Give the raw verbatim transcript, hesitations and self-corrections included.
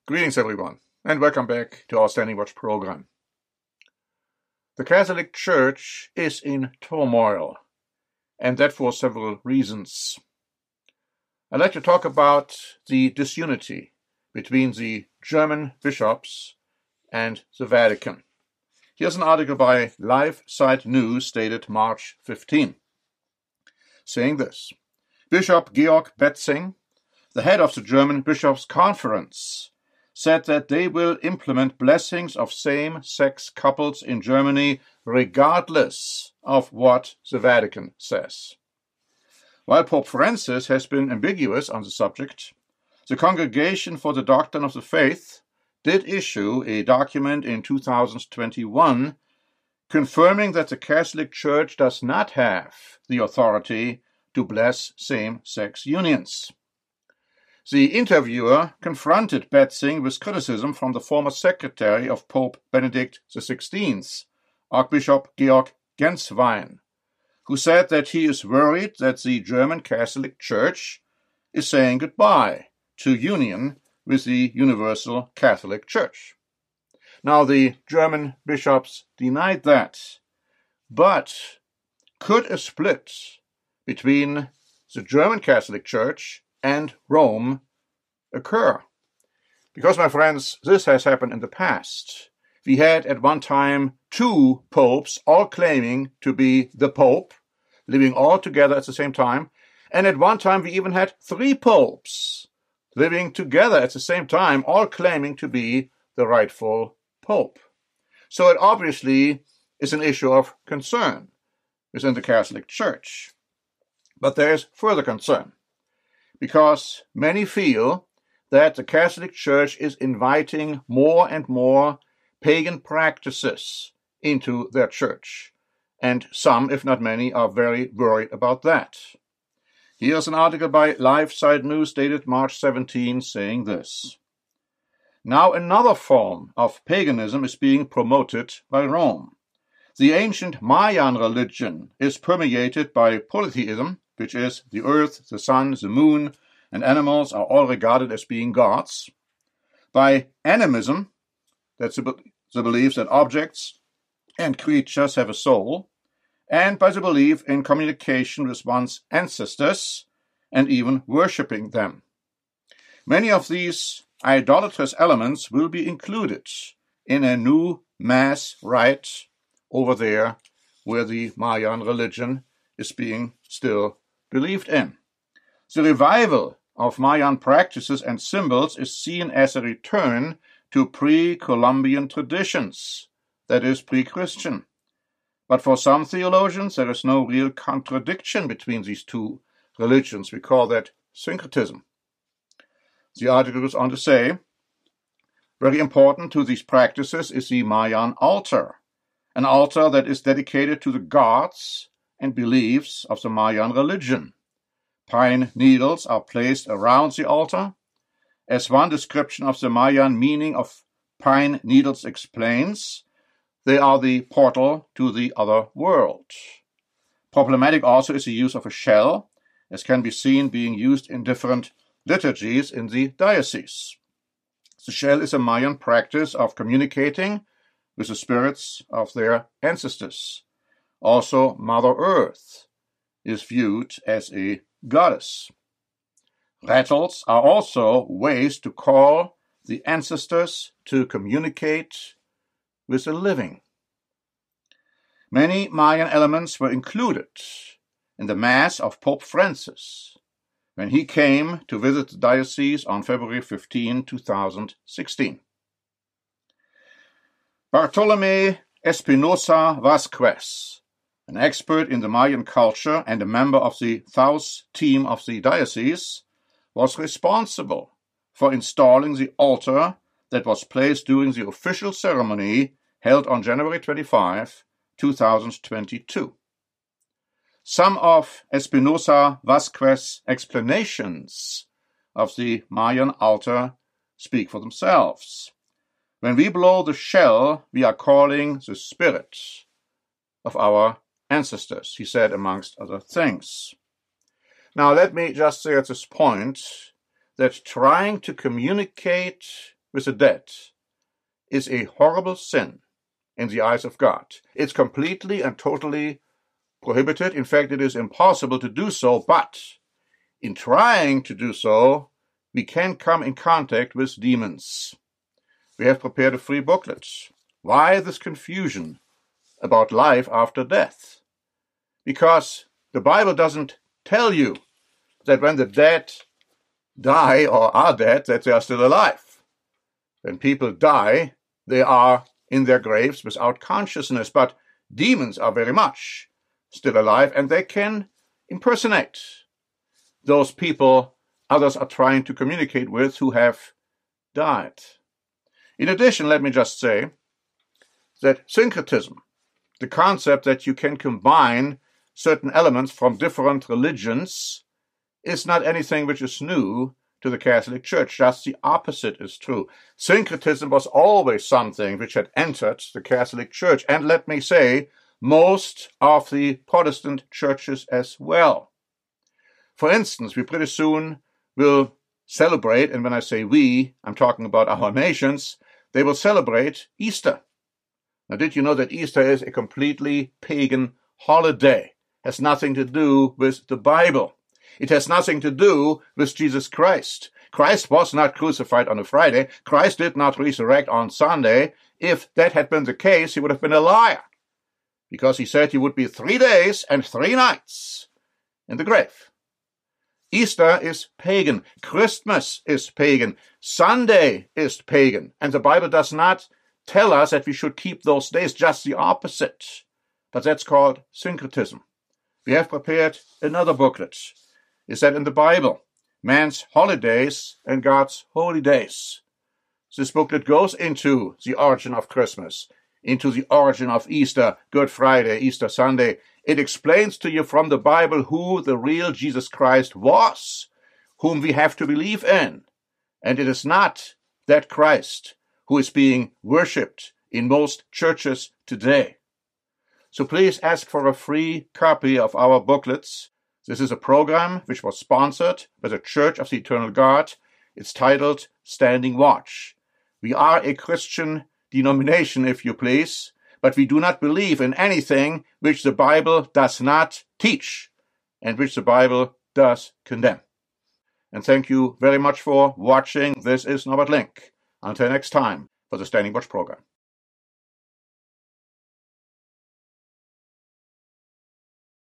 Greetings, everyone, and welcome back to our Standing Watch program. The Catholic Church is in turmoil, and that for several reasons. I'd like to talk about the disunity between the German bishops and the Vatican. Here's an article by LiveSite News dated March fifteenth, saying this: Bishop Georg Betzing, the head of the German Bishops' Conference, said that they will implement blessings of same-sex couples in Germany regardless of what the Vatican says. While Pope Francis has been ambiguous on the subject, the Congregation for the Doctrine of the Faith did issue a document in two thousand twenty-one confirming that the Catholic Church does not have the authority to bless same-sex unions. The interviewer confronted Betzing with criticism from the former secretary of Pope Benedict the sixteenth, Archbishop Georg Genswein, who said that he is worried that the German Catholic Church is saying goodbye to union with the Universal Catholic Church. Now, the German bishops denied that, but could a split between the German Catholic Church and Rome occur? Because, my friends, this has happened in the past. We had at one time two popes all claiming to be the Pope, living all together at the same time, and at one time we even had three popes living together at the same time, all claiming to be the rightful Pope. So it obviously is an issue of concern within the Catholic Church. But there is further concern, because many feel that the Catholic Church is inviting more and more pagan practices into their church, and some, if not many, are very worried about that. Here's an article by LiveSite News dated March seventeenth saying this: Now another form of paganism is being promoted by Rome. The ancient Mayan religion is permeated by polytheism, which is the earth, the sun, the moon, and animals are all regarded as being gods, by animism, that's the, the belief that objects and creatures have a soul, and by the belief in communication with one's ancestors and even worshipping them. Many of these idolatrous elements will be included in a new mass rite over there where the Mayan religion is being still believed in. The revival of Mayan practices and symbols is seen as a return to pre-Columbian traditions, that is, pre-Christian. But for some theologians, there is no real contradiction between these two religions. We call that syncretism. The article goes on to say, very important to these practices is the Mayan altar, an altar that is dedicated to the gods and beliefs of the Mayan religion. Pine needles are placed around the altar. As one description of the Mayan meaning of pine needles explains, they are the portal to the other world. Problematic also is the use of a shell, as can be seen being used in different liturgies in the diocese. The shell is a Mayan practice of communicating with the spirits of their ancestors. Also, Mother Earth is viewed as a goddess. Rattles are also ways to call the ancestors to communicate with the living. Many Mayan elements were included in the Mass of Pope Francis when he came to visit the diocese on February fifteenth, two thousand sixteen. Bartolomé Espinosa Vasquez, an expert in the Mayan culture and a member of the Taos team of the diocese, was responsible for installing the altar that was placed during the official ceremony held on January twenty-fifth, two thousand twenty-two. Some of Espinosa Vasquez's explanations of the Mayan altar speak for themselves. When we blow the shell, we are calling the spirit of our ancestors, he said, amongst other things. Now, let me just say at this point that trying to communicate with the dead is a horrible sin in the eyes of God. It's completely and totally prohibited. In fact, it is impossible to do so, but in trying to do so, we can come in contact with demons. We have prepared a free booklet. Why this confusion about life after death? Because the Bible doesn't tell you that when the dead die or are dead, that they are still alive. When people die, they are in their graves without consciousness, but demons are very much still alive, and they can impersonate those people others are trying to communicate with who have died. In addition, let me just say that syncretism, the concept that you can combine certain elements from different religions, is not anything which is new to the Catholic Church. Just the opposite is true. Syncretism was always something which had entered the Catholic Church, and let me say, most of the Protestant churches as well. For instance, we pretty soon will celebrate, and when I say we, I'm talking about our nations, they will celebrate Easter. Now, did you know that Easter is a completely pagan holiday? It has nothing to do with the Bible. It has nothing to do with Jesus Christ. Christ was not crucified on a Friday. Christ did not resurrect on Sunday. If that had been the case, he would have been a liar, because he said he would be three days and three nights in the grave. Easter is pagan. Christmas is pagan. Sunday is pagan. And the Bible does not tell us that we should keep those days, just the opposite. But that's called syncretism. We have prepared another booklet. Is that in the Bible? Man's holidays and God's holy days. This booklet goes into the origin of Christmas, into the origin of Easter, Good Friday, Easter Sunday. It explains to you from the Bible who the real Jesus Christ was, whom we have to believe in. And it is not that Christ who is being worshipped in most churches today. So please ask for a free copy of our booklets. This is a program which was sponsored by the Church of the Eternal God. It's titled Standing Watch. We are a Christian denomination, if you please, but we do not believe in anything which the Bible does not teach and which the Bible does condemn. And thank you very much for watching. This is Norbert Link. Until next time for the Standing Watch program.